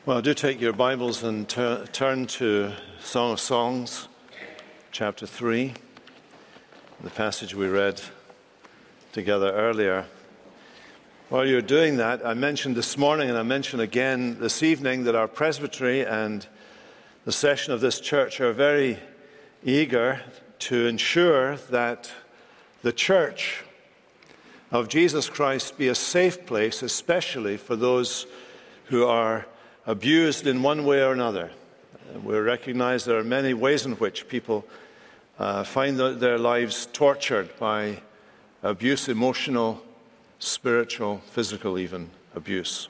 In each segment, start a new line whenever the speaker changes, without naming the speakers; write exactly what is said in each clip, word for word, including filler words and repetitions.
Well, do take your Bibles and tur- turn to Song of Songs, chapter three, the passage we read together earlier. While you're doing that, I mentioned this morning and I mention again this evening that our presbytery and the session of this church are very eager to ensure that the church of Jesus Christ be a safe place, especially for those who are abused in one way or another. We recognize there are many ways in which people uh, find their lives tortured by abuse, emotional, spiritual, physical even abuse.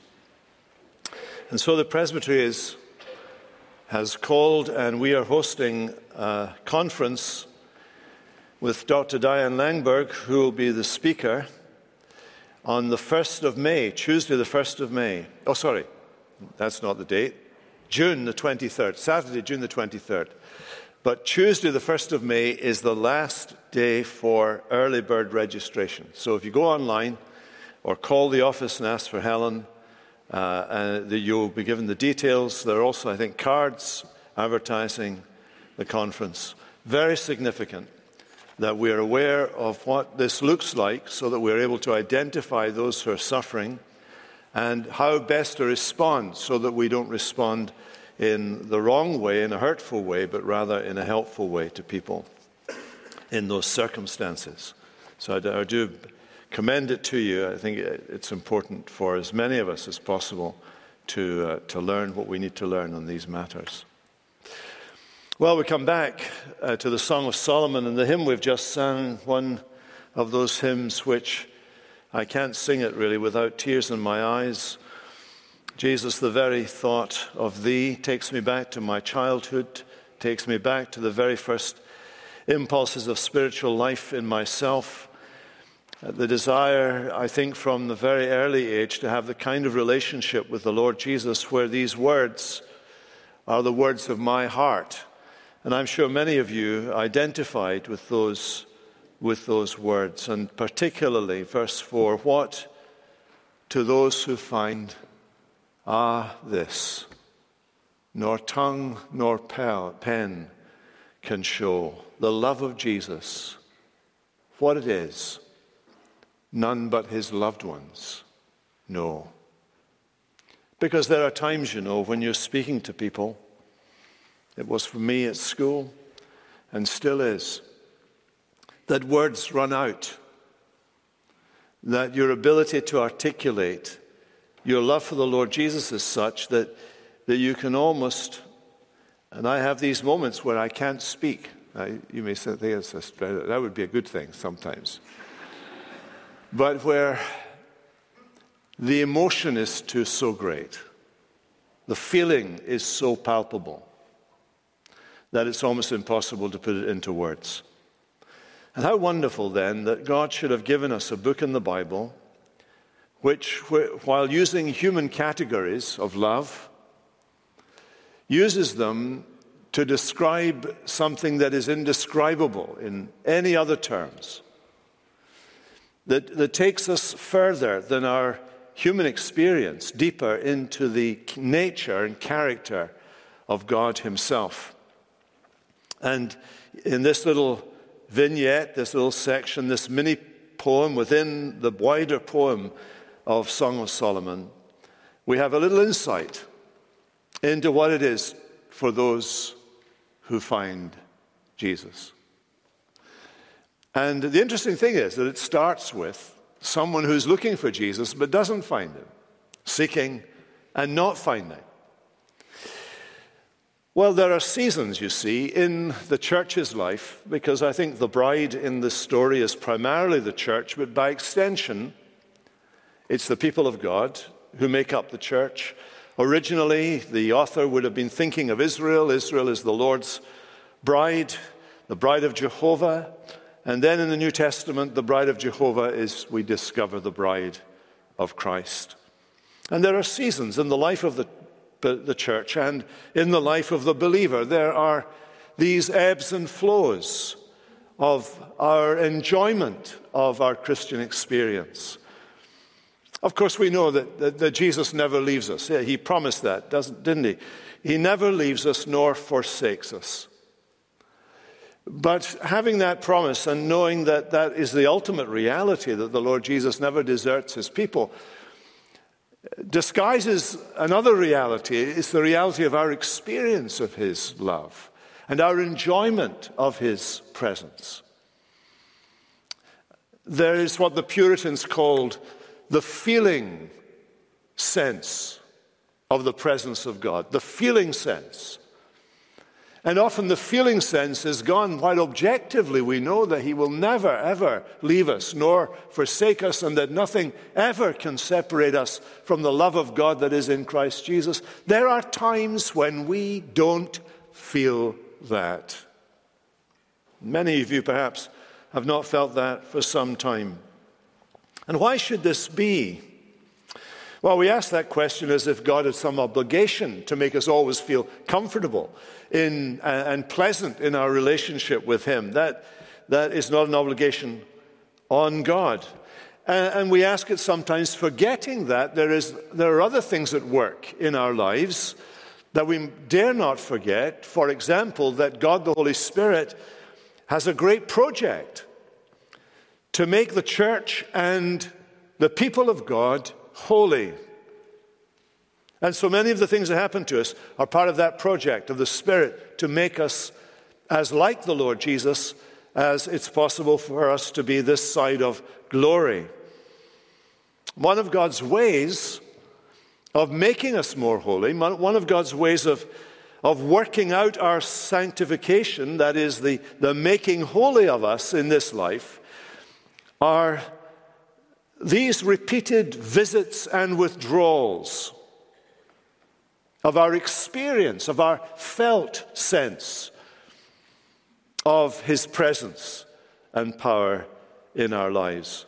And so the presbytery is, has called, and we are hosting a conference with Doctor Diane Langberg, who will be the speaker, on the first of May, Tuesday the first of May. Oh, sorry. That's not the date. June the twenty-third, Saturday, June the twenty-third. But Tuesday the first of May is the last day for early bird registration. So if you go online or call the office and ask for Helen, uh, and you'll be given the details. There are also, I think, cards advertising the conference. Very significant that we are aware of what this looks like so that we're able to identify those who are suffering and how best to respond so that we don't respond in the wrong way, in a hurtful way, but rather in a helpful way to people in those circumstances. So I, I do commend it to you. I think it's important for as many of us as possible to, uh, to learn what we need to learn on these matters. Well, we come back uh, to the Song of Solomon, and the hymn we've just sung, one of those hymns which I can't sing it really without tears in my eyes. Jesus, the very thought of thee takes me back to my childhood, takes me back to the very first impulses of spiritual life in myself. The desire, I think, from the very early age to have the kind of relationship with the Lord Jesus where these words are the words of my heart. And I'm sure many of you identified with those with those words, and particularly verse four, what to those who find, ah, this, nor tongue nor pen can show the love of Jesus, what it is, none but his loved ones know. Because there are times, you know, when you're speaking to people, it was for me at school, and still is, that words run out, that your ability to articulate your love for the Lord Jesus is such that, that you can almost, and I have these moments where I can't speak. I, you may say that's a, that would be a good thing sometimes. But where the emotion is too so great, the feeling is so palpable, that it's almost impossible to put it into words. And how wonderful then that God should have given us a book in the Bible which, while using human categories of love, uses them to describe something that is indescribable in any other terms, that, that takes us further than our human experience, deeper into the nature and character of God himself. And in this little vignette, this little section, this mini poem within the wider poem of Song of Solomon, we have a little insight into what it is for those who find Jesus. And the interesting thing is that it starts with someone who's looking for Jesus but doesn't find him, seeking and not finding. Well, there are seasons, you see, in the church's life, because I think the bride in this story is primarily the church, but by extension, it's the people of God who make up the church. Originally, the author would have been thinking of Israel. Israel is the Lord's bride, the bride of Jehovah. And then in the New Testament, the bride of Jehovah is, we discover, the bride of Christ. And there are seasons in the life of the the church and in the life of the believer. There are these ebbs and flows of our enjoyment of our Christian experience. Of course, we know that, that, that Jesus never leaves us. Yeah, he promised that, doesn't, didn't he? He never leaves us nor forsakes us. But having that promise and knowing that that is the ultimate reality, that the Lord Jesus never deserts his people, disguises another reality. It's the reality of our experience of his love and our enjoyment of his presence. There is what the Puritans called the feeling sense of the presence of God, the feeling sense. And often the feeling sense is gone, while objectively we know that he will never, ever leave us nor forsake us, and that nothing ever can separate us from the love of God that is in Christ Jesus. There are times when we don't feel that. Many of you perhaps have not felt that for some time. And why should this be? Well, we ask that question as if God had some obligation to make us always feel comfortable in, uh, and pleasant in our relationship with him. That, that is not an obligation on God. And, and we ask it sometimes forgetting that there, is, there are other things at work in our lives that we dare not forget. For example, that God the Holy Spirit has a great project to make the church and the people of God holy. And so many of the things that happen to us are part of that project of the Spirit to make us as like the Lord Jesus as it's possible for us to be this side of glory. One of God's ways of making us more holy, one of God's ways of, of working out our sanctification, that is the, the making holy of us in this life, are these repeated visits and withdrawals of our experience, of our felt sense of his presence and power in our lives.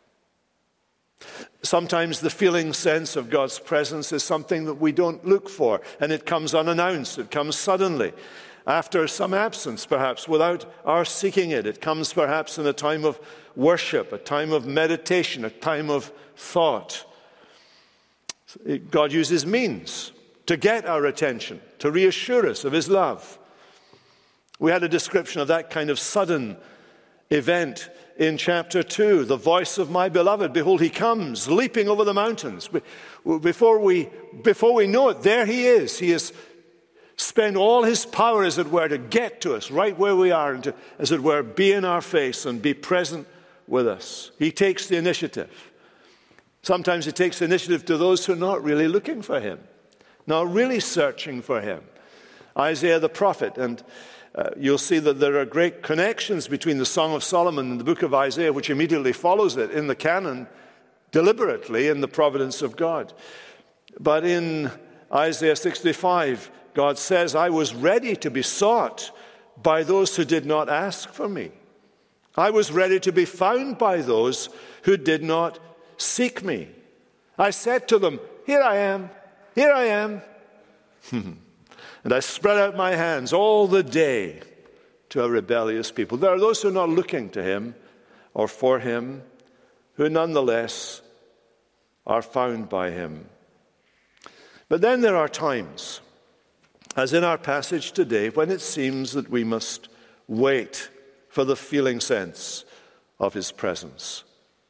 Sometimes the feeling sense of God's presence is something that we don't look for, and it comes unannounced, it comes suddenly, after some absence perhaps, without our seeking it. It comes perhaps in a time of worship, a time of meditation, a time of thought. God uses means to get our attention, to reassure us of his love. We had a description of that kind of sudden event in chapter two. The voice of my beloved, behold, he comes, leaping over the mountains. Before we, before we know it, there he is. He has spent all his power, as it were, to get to us right where we are and to, as it were, be in our face and be present with us. He takes the initiative. Sometimes he takes the initiative to those who are not really looking for him, not really searching for him. Isaiah the prophet, and uh, you'll see that there are great connections between the Song of Solomon and the book of Isaiah, which immediately follows it in the canon, deliberately in the providence of God. But in Isaiah sixty-five, God says, I was ready to be sought by those who did not ask for me. I was ready to be found by those who did not seek me. I said to them, here I am, here I am. And I spread out my hands all the day to a rebellious people. There are those who are not looking to him or for him, who nonetheless are found by him. But then there are times, as in our passage today, when it seems that we must wait for the feeling sense of his presence.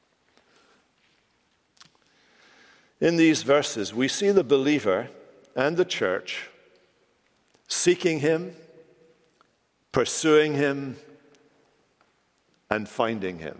In these verses, we see the believer and the church seeking him, pursuing him, and finding him.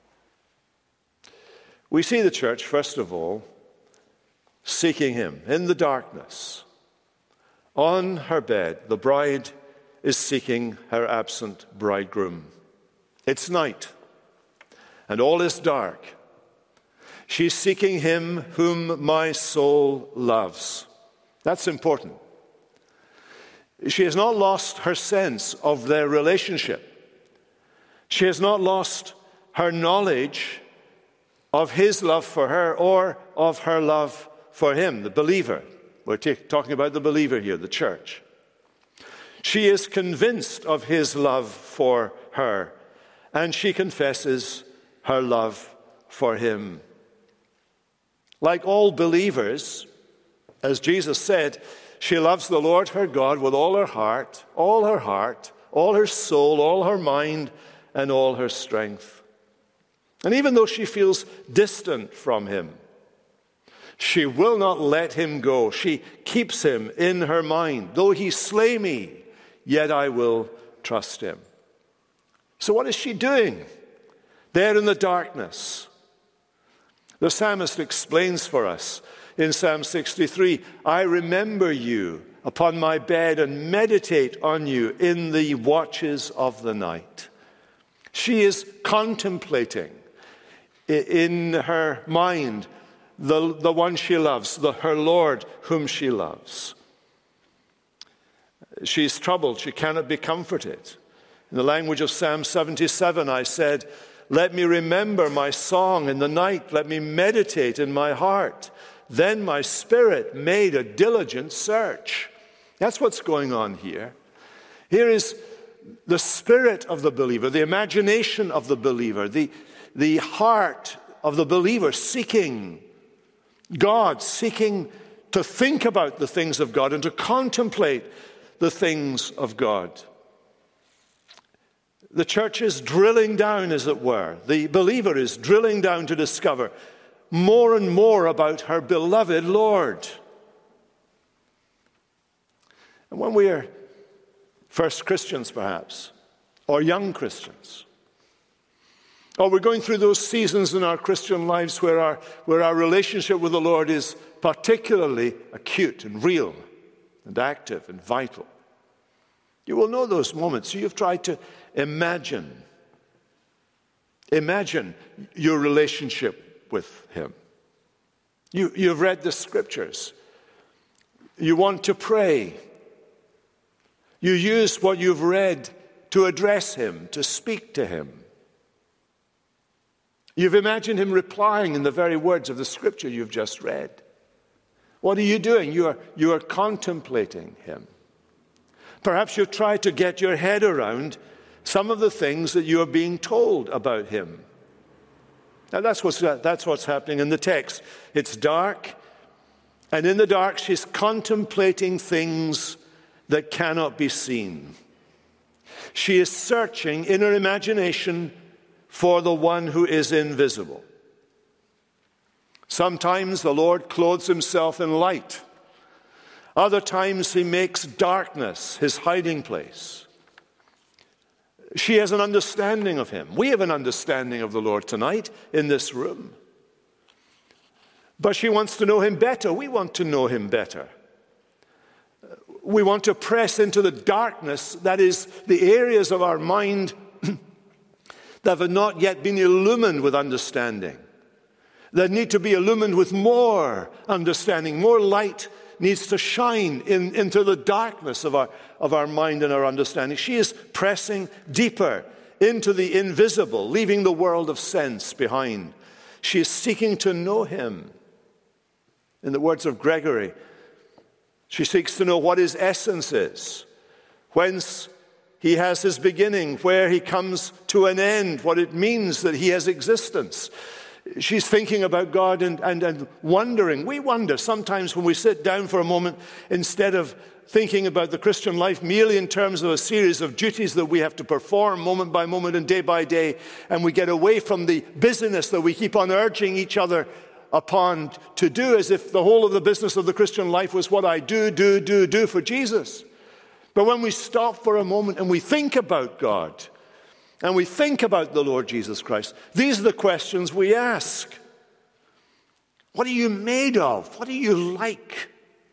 We see the church, first of all, seeking him in the darkness. On her bed, the bride is seeking her absent bridegroom. It's night, and all is dark. She's seeking him whom my soul loves. That's important. She has not lost her sense of their relationship. She has not lost her knowledge of his love for her or of her love for him, the believer. We're t- talking about the believer here, the church. She is convinced of his love for her, and she confesses her love for him. Like all believers, as Jesus said, she loves the Lord her God with all her heart, all her heart, all her soul, all her mind, and all her strength. And even though she feels distant from him, she will not let him go. She keeps him in her mind. Though he slay me, yet I will trust him. So what is she doing there in the darkness? The psalmist explains for us in Psalm sixty-three, I remember you upon my bed and meditate on you in the watches of the night. She is contemplating in her mind the, the one she loves, the, her Lord whom she loves. She's troubled. She cannot be comforted. In the language of Psalm seventy-seven, I said, let me remember my song in the night. Let me meditate in my heart. Then my spirit made a diligent search. That's what's going on here. Here is the spirit of the believer, the imagination of the believer, the, the heart of the believer seeking God, seeking to think about the things of God and to contemplate the things of God. The church is drilling down, as it were. The believer is drilling down to discover more and more about her beloved Lord. And when we are first Christians, perhaps, or young Christians, or we're going through those seasons in our Christian lives where our, where our relationship with the Lord is particularly acute and real and active and vital, you will know those moments. So you've tried to imagine, imagine your relationship with him. You, you've read the scriptures. You want to pray. You use what you've read to address him, to speak to him. You've imagined him replying in the very words of the scripture you've just read. What are you doing? You are, you are contemplating him. Perhaps you've tried to get your head around some of the things that you are being told about him. Now that's what's, that's what's happening in the text. It's dark, and in the dark she's contemplating things that cannot be seen. She is searching in her imagination for the one who is invisible. Sometimes the Lord clothes himself in light. Other times he makes darkness his hiding place. She has an understanding of him. We have an understanding of the Lord tonight in this room. But she wants to know him better. We want to know him better. We want to press into the darkness, that is, the areas of our mind that have not yet been illumined with understanding, that need to be illumined with more understanding. More light needs to shine in, into the darkness of our, of our mind and our understanding. She is pressing deeper into the invisible, leaving the world of sense behind. She is seeking to know him. In the words of Gregory, she seeks to know what his essence is, whence he has his beginning, where he comes to an end, what it means that he has existence. She's thinking about God and, and, and wondering. We wonder sometimes when we sit down for a moment, instead of thinking about the Christian life merely in terms of a series of duties that we have to perform moment by moment and day by day, and we get away from the busyness that we keep on urging each other upon to do, as if the whole of the business of the Christian life was what I do, do, do, do for Jesus. But when we stop for a moment and we think about God, and we think about the Lord Jesus Christ, these are the questions we ask. What are you made of? What are you like?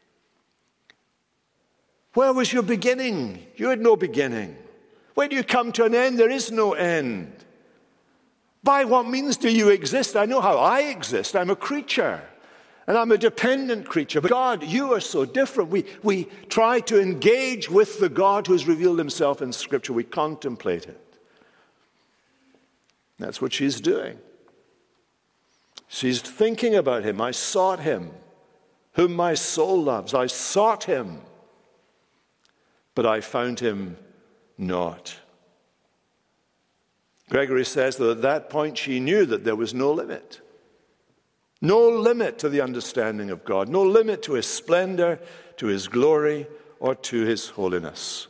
Where was your beginning? You had no beginning. When do you come to an end? There is no end. By what means do you exist? I know how I exist. I'm a creature. And I'm a dependent creature. But God, you are so different. We, we try to engage with the God who has revealed himself in Scripture. We contemplate it. That's what she's doing. She's thinking about him. I sought him, whom my soul loves. I sought him, but I found him not. Gregory says that at that point she knew that there was no limit. No limit to the understanding of God. No limit to his splendor, to his glory, or to his holiness.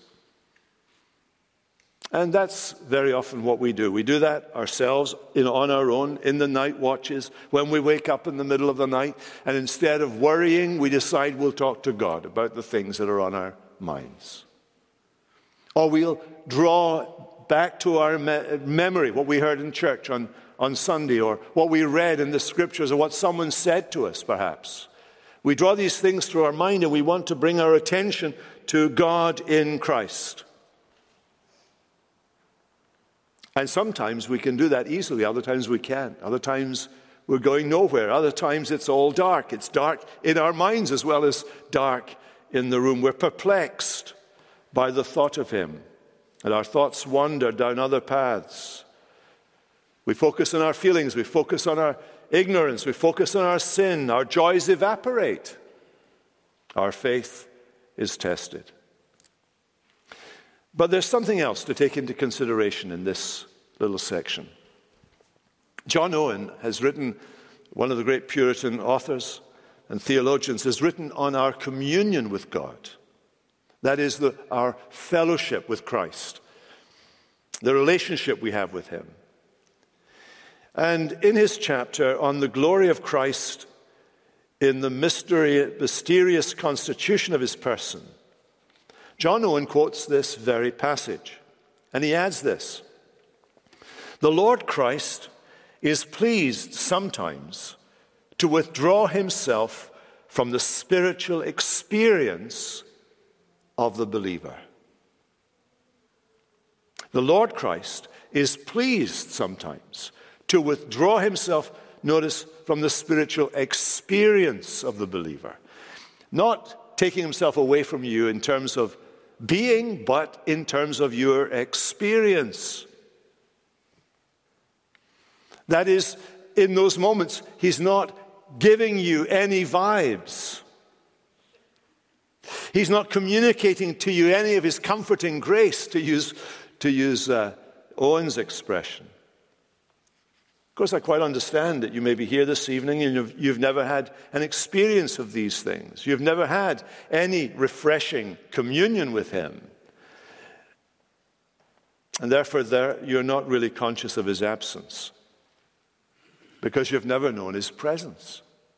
And that's very often what we do. We do that ourselves, you know, on our own, in the night watches, when we wake up in the middle of the night, and instead of worrying, we decide we'll talk to God about the things that are on our minds. Or we'll draw back to our me- memory what we heard in church on, on Sunday, or what we read in the scriptures, or what someone said to us, perhaps. We draw these things through our mind, and we want to bring our attention to God in Christ. And sometimes we can do that easily, other times we can't. Other times we're going nowhere. Other times it's all dark. It's dark in our minds as well as dark in the room. We're perplexed by the thought of him, and our thoughts wander down other paths. We focus on our feelings. We focus on our ignorance. We focus on our sin. Our joys evaporate. Our faith is tested. But there's something else to take into consideration in this little section. John Owen has written, one of the great Puritan authors and theologians, has written on our communion with God. That is, the, our fellowship with Christ, the relationship we have with him. And in his chapter on the glory of Christ in the mystery, mysterious constitution of his person, John Owen quotes this very passage, and he adds this: "The Lord Christ is pleased sometimes to withdraw himself from the spiritual experience of the believer." The Lord Christ is pleased sometimes to withdraw himself, notice, from the spiritual experience of the believer. Not taking himself away from you in terms of being, but in terms of your experience. That is, in those moments, he's not giving you any vibes. He's not communicating to you any of his comforting grace, to use, to use uh, Owen's expression. Of course, I quite understand that you may be here this evening and you've, you've never had an experience of these things. You've never had any refreshing communion with him. And therefore, there, you're not really conscious of his absence, because you've never known his presence.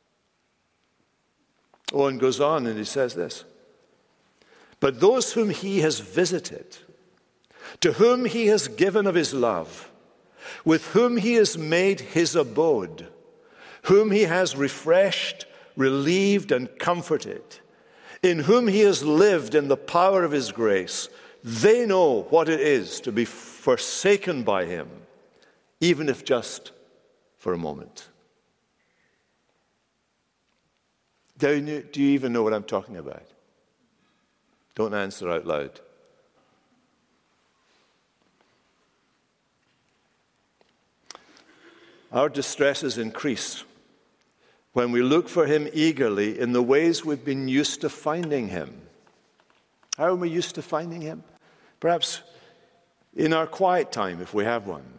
Owen goes on and he says this: "But those whom he has visited, to whom he has given of his love, with whom he has made his abode, whom he has refreshed, relieved, and comforted, in whom he has lived in the power of his grace, they know what it is to be forsaken by him, even if just for a moment." Do you, do you even know what I'm talking about? Don't answer out loud. Our distresses increase when we look for him eagerly in the ways we've been used to finding him. How are we used to finding him? Perhaps in our quiet time, if we have one.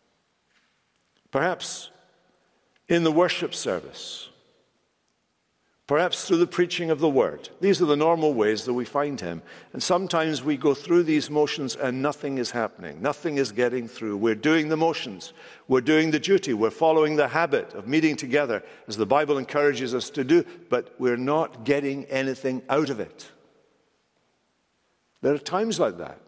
Perhaps in the worship service. Perhaps through the preaching of the word. These are the normal ways that we find him. And sometimes we go through these motions and nothing is happening. Nothing is getting through. We're doing the motions. We're doing the duty. We're following the habit of meeting together, as the Bible encourages us to do, but we're not getting anything out of it. There are times like that.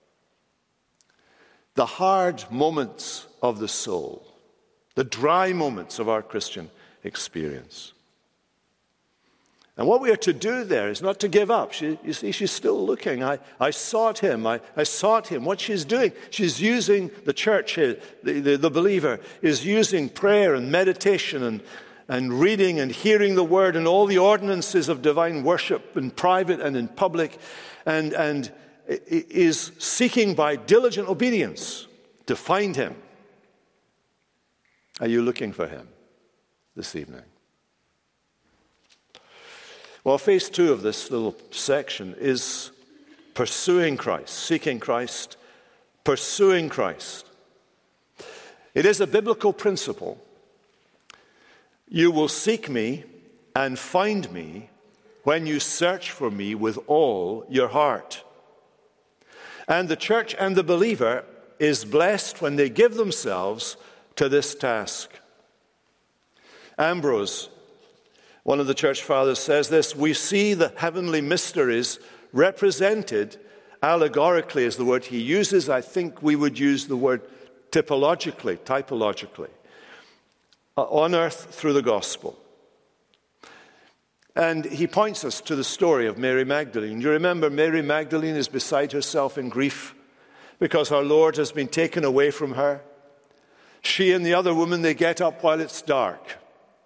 The hard moments of the soul, the dry moments of our Christian experience. And what we are to do there is not to give up. She, you see, she's still looking. I, I sought him. I, I sought him. What she's doing, she's using the church, the, the, the believer, is using prayer and meditation and, and reading and hearing the word and all the ordinances of divine worship in private and in public, and, and is seeking by diligent obedience to find him. Are you looking for him this evening? Well, phase two of this little section is pursuing Christ, seeking Christ, pursuing Christ. It is a biblical principle You will seek me and find me when you search for me with all your heart. And the church and the believer is blessed when they give themselves to this task. Ambrose, one of the church fathers, says this: we see the heavenly mysteries represented allegorically, is the word he uses. I think we would use the word typologically, typologically, on earth through the gospel. And he points us to the story of Mary Magdalene. You remember Mary Magdalene is beside herself in grief because our Lord has been taken away from her. She and the other woman, they get up while it's dark.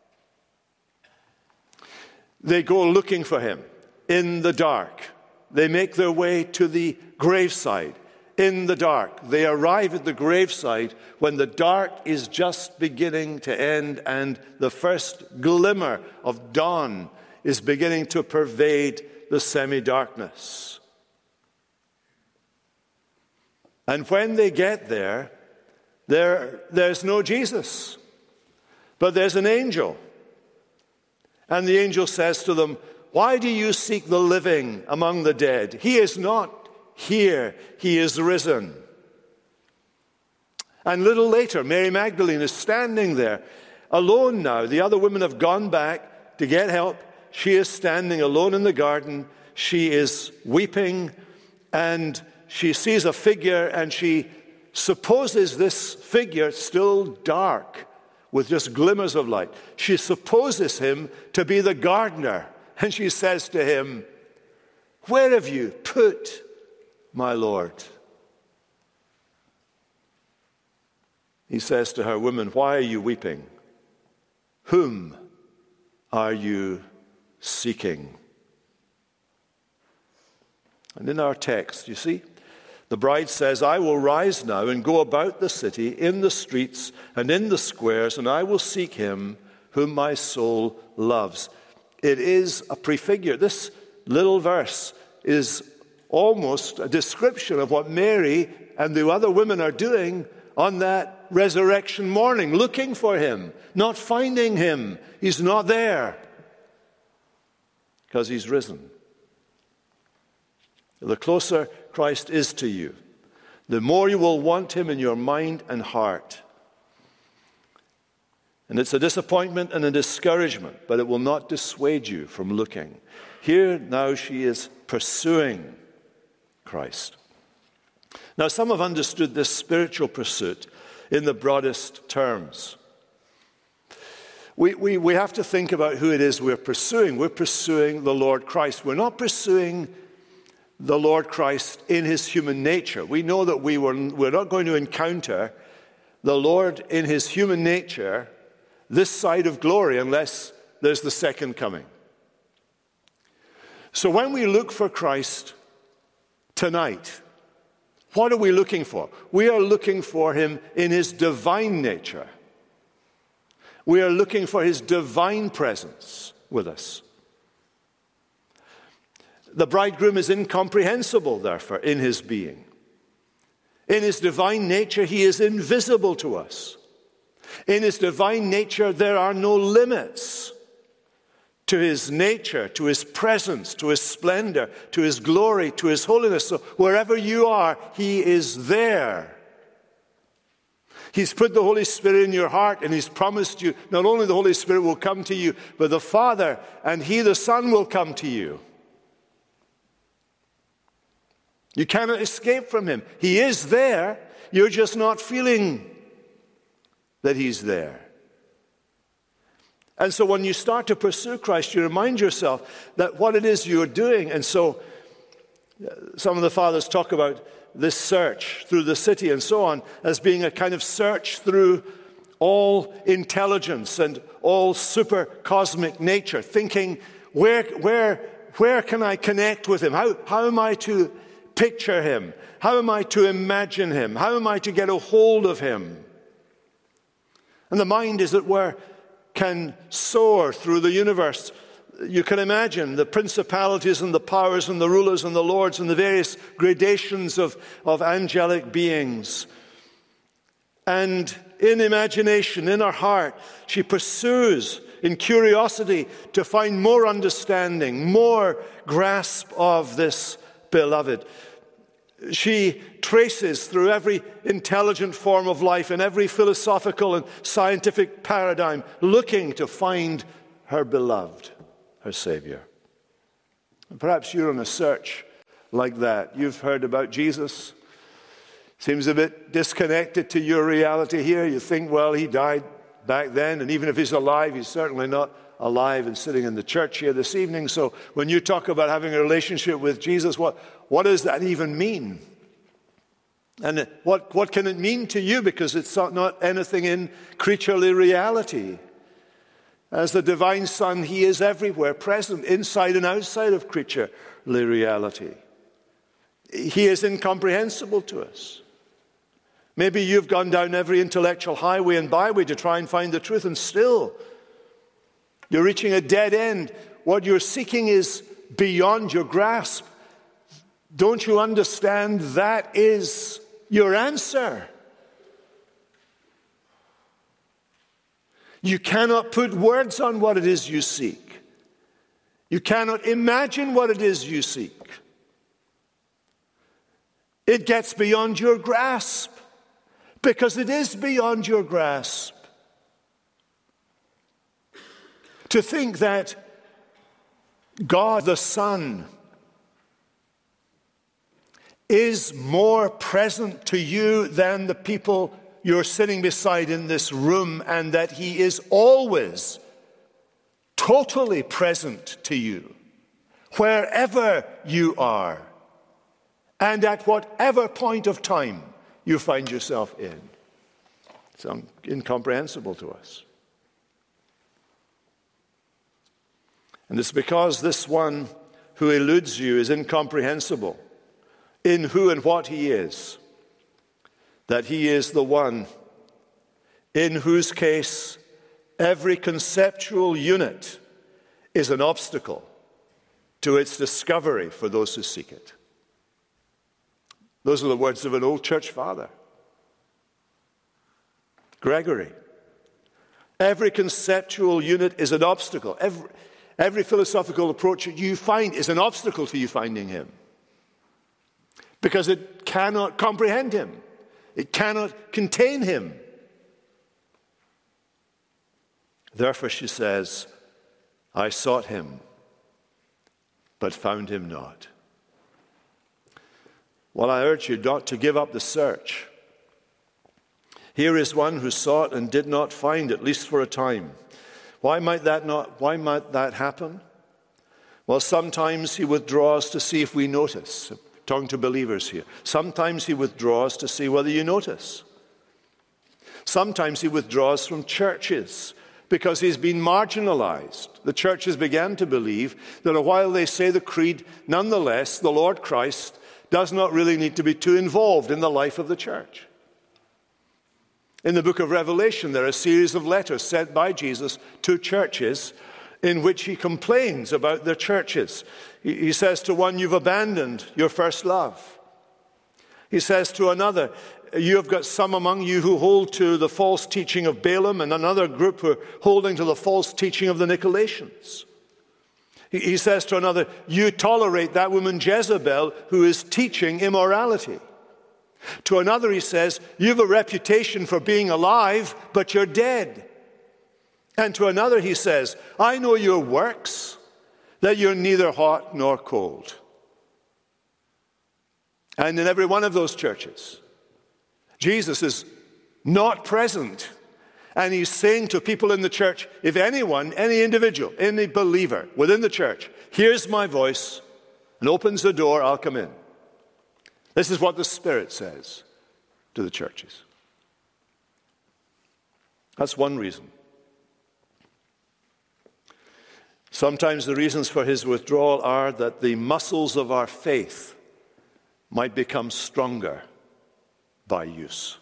They go looking for him in the dark. They make their way to the graveside in the dark. They arrive at the graveside when the dark is just beginning to end and the first glimmer of dawn is beginning to pervade the semi-darkness. And when they get there, there, there's no Jesus, but there's an angel. And the angel says to them, "Why do you seek the living among the dead? He is not here, he is risen." And a little later, Mary Magdalene is standing there, alone now. The other women have gone back to get help. She is standing alone in the garden. She is weeping, and she sees a figure, and she supposes this figure, still dark, with just glimmers of light. She supposes him to be the gardener, and she says to him, "Where have you put my Lord?" He says to her, "Woman, why are you weeping? Whom are you seeking?" And in our text, you see, the bride says, "I will rise now and go about the city, in the streets and in the squares, and I will seek him whom my soul loves." It is a prefigure. This little verse is almost a description of what Mary and the other women are doing on that resurrection morning, looking for him, not finding him. He's not there because he's risen. The closer Christ is to you, the more you will want him in your mind and heart. And it's a disappointment and a discouragement, but it will not dissuade you from looking. Here now she is pursuing Christ. Now some have understood this spiritual pursuit in the broadest terms. We, we, we have to think about who it is we're pursuing. We're pursuing the Lord Christ. We're not pursuing the Lord Christ in his human nature. We know that we were, we're not going to encounter the Lord in his human nature this side of glory unless there's the second coming. So when we look for Christ tonight, what are we looking for? We are looking for him in his divine nature. We are looking for his divine presence with us. The bridegroom is incomprehensible, therefore, in his being. In his divine nature, he is invisible to us. In his divine nature, there are no limits to his nature, to his presence, to his splendor, to his glory, to his holiness. So wherever you are, he is there. He's put the Holy Spirit in your heart, and he's promised you not only the Holy Spirit will come to you, but the Father and he, the Son, will come to you. You cannot escape from him. He is there. You're just not feeling that he's there. And so when you start to pursue Christ, you remind yourself that what it is you're doing. And so some of the fathers talk about this search through the city and so on as being a kind of search through all intelligence and all super cosmic nature, thinking, where, where, where can I connect with him? How, how am I to picture him? How am I to imagine him? How am I to get a hold of him? And the mind, as it were, can soar through the universe. You can imagine the principalities and the powers and the rulers and the lords and the various gradations of, of angelic beings. And in imagination, in her heart, she pursues in curiosity to find more understanding, more grasp of this beloved. She traces through every intelligent form of life and every philosophical and scientific paradigm, looking to find her beloved, her Savior. And perhaps you're on a search like that. You've heard about Jesus. Seems a bit disconnected to your reality here. You think, well, he died back then, and even if he's alive, he's certainly not alive and sitting in the church here this evening. So when you talk about having a relationship with Jesus, what, what does that even mean? And what, what can it mean to you? Because it's not anything in creaturely reality. As the divine Son, he is everywhere, present, inside and outside of creaturely reality. He is incomprehensible to us. Maybe you've gone down every intellectual highway and byway to try and find the truth, and still you're reaching a dead end. What you're seeking is beyond your grasp. Don't you understand that is your answer? You cannot put words on what it is you seek. You cannot imagine what it is you seek. It gets beyond your grasp, because it is beyond your grasp. To think that God the Son is more present to you than the people you're sitting beside in this room, and that he is always totally present to you, wherever you are, and at whatever point of time you find yourself in. It's incomprehensible to us. And it's because this one who eludes you is incomprehensible in who and what he is, that he is the one in whose case every conceptual unit is an obstacle to its discovery for those who seek it. Those are the words of an old church father, Gregory. Every conceptual unit is an obstacle. Every, every philosophical approach that you find is an obstacle to you finding him, because it cannot comprehend him. It cannot contain him. Therefore, she says, I sought him, but found him not. Well, I urge you not to give up the search. Here is one who sought and did not find, at least for a time. Why might that not, why might that happen? Well, sometimes he withdraws to see if we notice. I'm talking to believers here. Sometimes he withdraws to see whether you notice. Sometimes he withdraws from churches because he's been marginalized. The churches began to believe that while they say the creed, nonetheless, the Lord Christ does not really need to be too involved in the life of the church. In the book of Revelation, there are a series of letters sent by Jesus to churches in which he complains about their churches. He says to one, you've abandoned your first love. He says to another, you have got some among you who hold to the false teaching of Balaam, and another group who are holding to the false teaching of the Nicolaitans. He says to another, you tolerate that woman Jezebel who is teaching immorality. To another he says, you have a reputation for being alive, but you're dead. And to another he says, I know your works, that you're neither hot nor cold. And in every one of those churches, Jesus is not present. And he's saying to people in the church, if anyone, any individual, any believer within the church hears my voice and opens the door, I'll come in. This is what the Spirit says to the churches. That's one reason. Sometimes the reasons for his withdrawal are that the muscles of our faith might become stronger by use.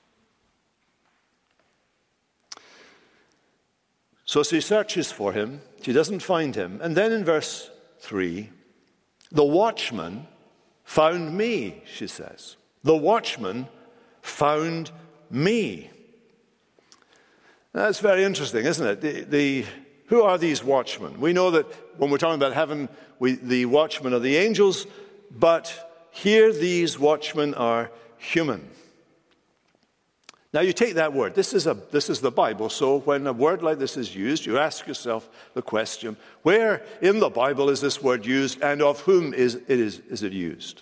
So she searches for him. She doesn't find him. And then in verse three, the watchman found me, she says. The watchman found me. That's very interesting, isn't it? The, the who are these watchmen? We know that when we're talking about heaven, we, the watchmen are the angels, but here these watchmen are human. Now you take that word. This is, a, this is the Bible, so when a word like this is used, you ask yourself the question, where in the Bible is this word used, and of whom is it, is, is it used?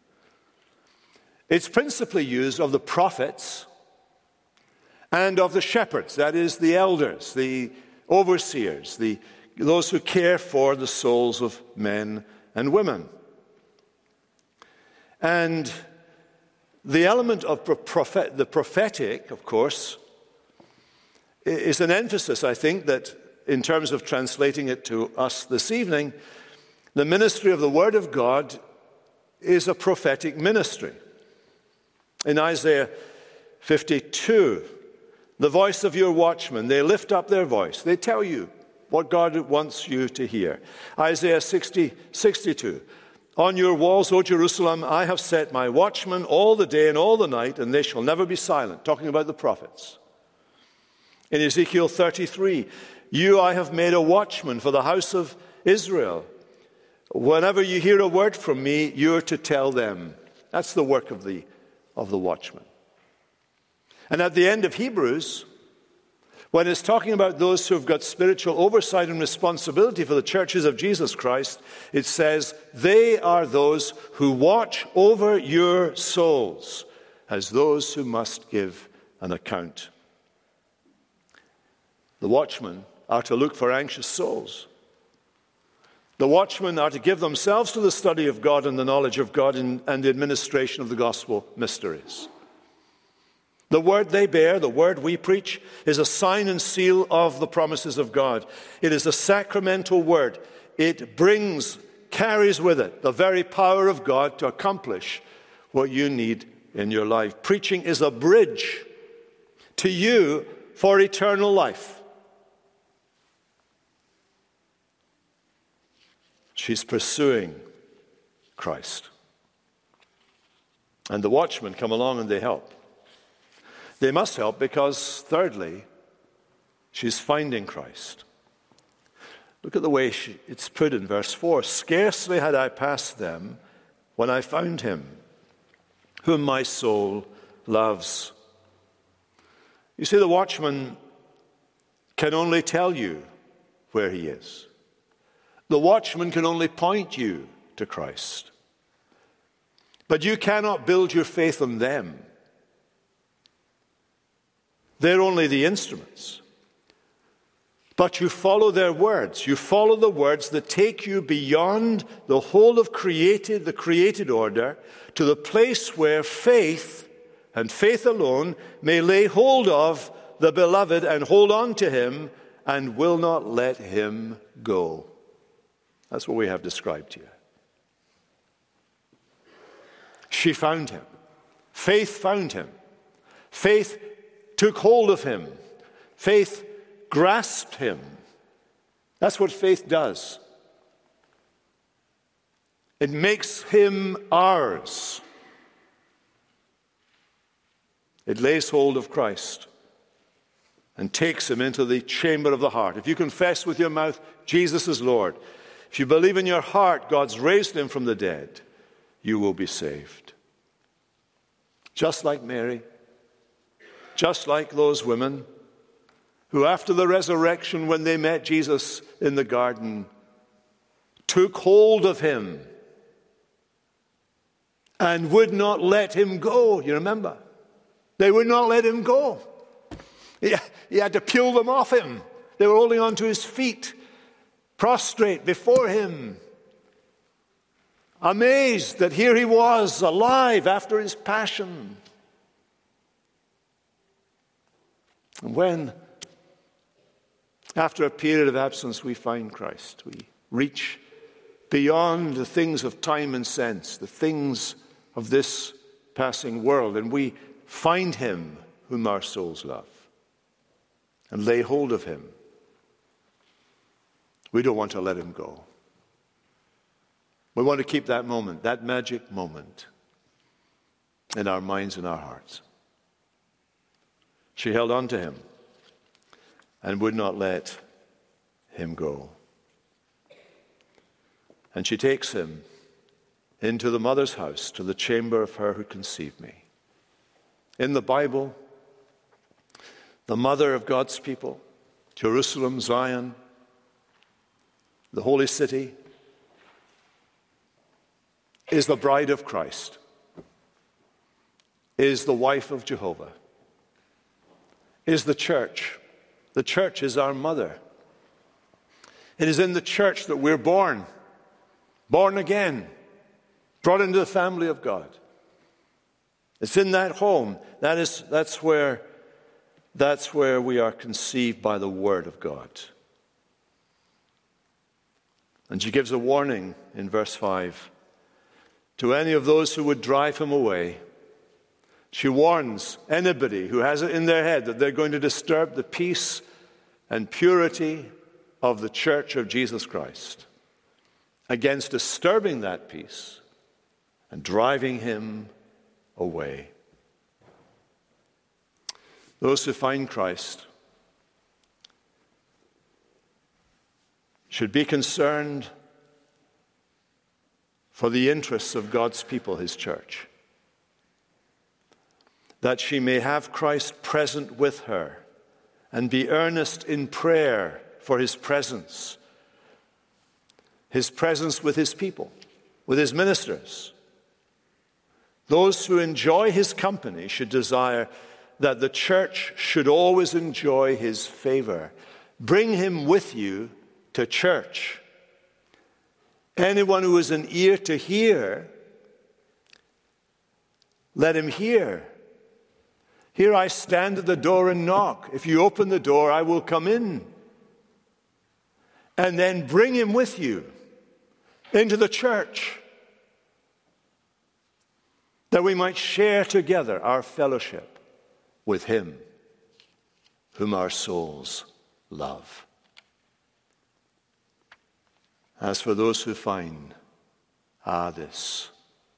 It's principally used of the prophets and of the shepherds, that is, the elders, the overseers, the, those who care for the souls of men and women. And the element of prophet, the prophetic, of course, is an emphasis, I think, that in terms of translating it to us this evening, the ministry of the Word of God is a prophetic ministry. In Isaiah fifty-two, the voice of your watchmen, they lift up their voice. They tell you what God wants you to hear. Isaiah sixty, sixty-two, on your walls, O Jerusalem, I have set my watchmen all the day and all the night, and they shall never be silent, talking about the prophets. In Ezekiel thirty-three, you I have made a watchman for the house of Israel. Whenever you hear a word from me, you're to tell them. That's the work of the, of the watchman. And at the end of Hebrews, when it's talking about those who have got spiritual oversight and responsibility for the churches of Jesus Christ, it says, they are those who watch over your souls as those who must give an account. The watchmen are to look for anxious souls. The watchmen are to give themselves to the study of God and the knowledge of God and the administration of the gospel mysteries. The word they bear, the word we preach, is a sign and seal of the promises of God. It is a sacramental word. It brings, carries with it the very power of God to accomplish what you need in your life. Preaching is a bridge to you for eternal life. She's pursuing Christ. And the watchmen come along and they help. They must help because, thirdly, she's finding Christ. Look at the way she, it's put in verse four. Scarcely had I passed them when I found him, whom my soul loves. You see, the watchman can only tell you where he is. The watchman can only point you to Christ. But you cannot build your faith on them. They're only the instruments. But you follow their words. You follow the words that take you beyond the whole of created, the created order, to the place where faith, and faith alone, may lay hold of the beloved and hold on to him and will not let him go. That's what we have described here. She found him. Faith found him. Faith took hold of him. Faith grasped him. That's what faith does. It makes him ours. It lays hold of Christ and takes him into the chamber of the heart. If you confess with your mouth Jesus is Lord, if you believe in your heart God's raised him from the dead, you will be saved. Just like Mary, just like those women who after the resurrection, when they met Jesus in the garden, took hold of him and would not let him go. You remember? They would not let him go. He, he had to peel them off him. They were holding on to his feet, prostrate before him, amazed that here he was, alive after his passion. And when, after a period of absence, we find Christ, we reach beyond the things of time and sense, the things of this passing world, and we find him whom our souls love and lay hold of him. We don't want to let him go. We want to keep that moment, that magic moment, in our minds and our hearts. She held on to him and would not let him go. And she takes him into the mother's house, to the chamber of her who conceived me. In the Bible, the mother of God's people, Jerusalem, Zion, the holy city, is the bride of Christ, is the wife of Jehovah, is the church. The church is our mother. It is in the church that we're born, born again, brought into the family of God. It's in that home. That is, that's where, that's where we are conceived by the Word of God. And she gives a warning in verse five to any of those who would drive him away. She warns anybody who has it in their head that they're going to disturb the peace and purity of the church of Jesus Christ against disturbing that peace and driving him away. Those who find Christ should be concerned for the interests of God's people, his church, that she may have Christ present with her and be earnest in prayer for his presence, his presence with his people, with his ministers. Those who enjoy his company should desire that the church should always enjoy his favor. Bring him with you to church. Anyone who has an ear to hear, let him hear. Here I stand at the door and knock. If you open the door, I will come in. And then bring him with you into the church, that we might share together our fellowship with him whom our souls love. As for those who find, ah, this,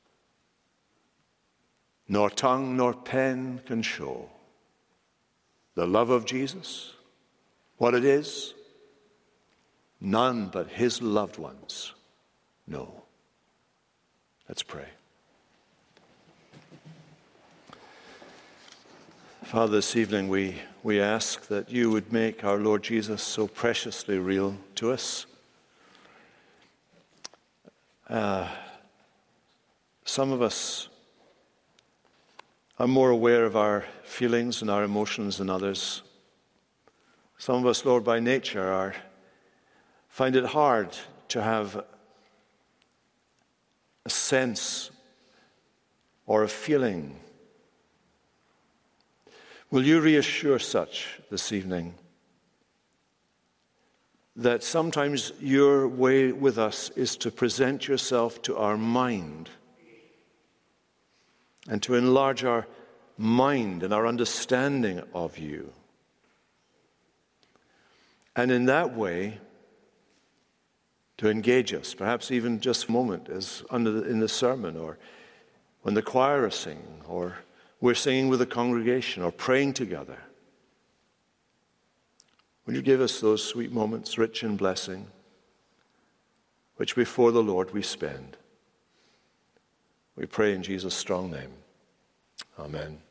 nor tongue nor pen can show the love of Jesus, what it is, none but his loved ones know. Let's pray. Father, this evening we, we ask that you would make our Lord Jesus so preciously real to us. Uh, some of us are more aware of our feelings and our emotions than others. Some of us, Lord, by nature are find it hard to have a sense or a feeling. Will you reassure such this evening that sometimes your way with us is to present yourself to our mind and to enlarge our mind and our understanding of you. And in that way, to engage us, perhaps even just a moment, as under the, in the sermon, or when the choir is singing, or we're singing with the congregation, or praying together. Will you give us those sweet moments, rich in blessing, which before the Lord we spend? We pray in Jesus' strong name. Amen.